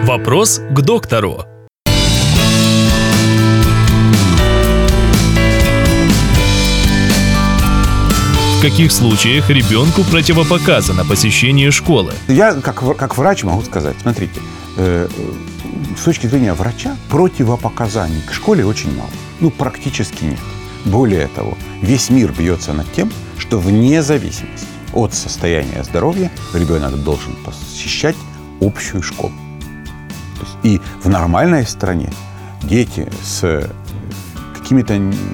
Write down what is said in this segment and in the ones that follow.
Вопрос к доктору. В каких случаях ребенку противопоказано посещение школы? Я как врач могу сказать, смотрите, с точки зрения врача противопоказаний к школе очень мало. Практически нет. Более того, весь мир бьется над тем, что вне зависимости от состояния здоровья ребенок должен посещать общую школу. То есть и в нормальной стране дети с какими-то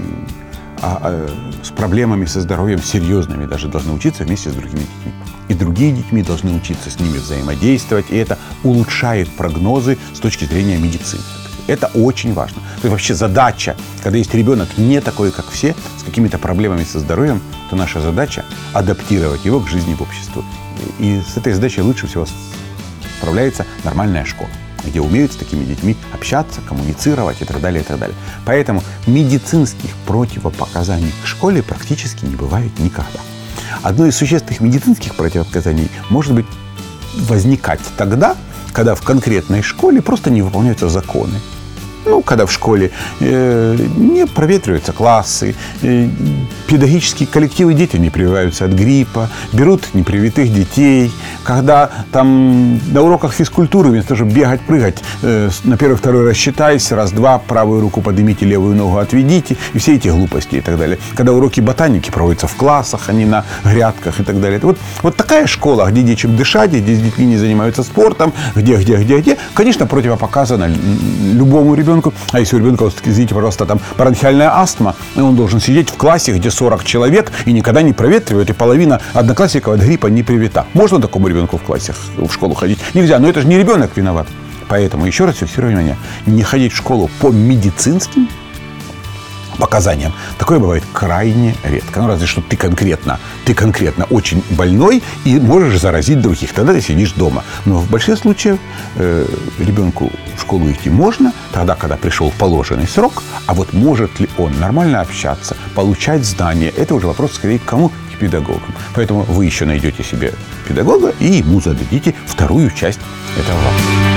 с проблемами со здоровьем серьезными даже должны учиться вместе с другими детьми. И другие детьми должны учиться с ними взаимодействовать, и это улучшает прогнозы с точки зрения медицины. Это очень важно. То есть вообще задача, когда есть ребенок не такой, как все, с какими-то проблемами со здоровьем, то наша задача адаптировать его к жизни в обществе. И с этой задачей лучше всего справляется нормальная школа, где умеют с такими детьми общаться, коммуницировать и так далее, и так далее. Поэтому медицинских противопоказаний к школе практически не бывает никогда. Одно из существенных медицинских противопоказаний может быть возникать тогда, когда в конкретной школе просто не выполняются законы. Когда в школе не проветриваются классы, педагогические коллективы, дети не прививаются от гриппа, берут непривитых детей, когда там на уроках физкультуры вместо того, чтобы бегать, прыгать, на первый-второй раз считайся, раз-два, правую руку поднимите, левую ногу отведите, и все эти глупости и так далее. Когда уроки ботаники проводятся в классах, а не на грядках и так далее. Вот такая школа, где нечем дышать, где с детьми не занимаются спортом, где, конечно, противопоказано любому ребенку. А если у ребенка, извините, пожалуйста, там бронхиальная астма, и он должен сидеть в классе, где 40 человек, и никогда не проветривают, и половина одноклассников от гриппа не привита. Можно такому ребенку в школу ходить? Нельзя, но это же не ребенок виноват. Поэтому, еще раз фиксирую внимание, не ходить в школу по медицинским показаниям. Такое бывает крайне редко. Разве что ты конкретно очень больной и можешь заразить других. Тогда ты сидишь дома. Но в большинстве случаев ребенку в школу идти можно, тогда, когда пришел положенный срок. А вот может ли он нормально общаться, получать знания, это уже вопрос скорее к кому? К педагогам. Поэтому вы еще найдете себе педагога и ему зададите вторую часть этого вопроса.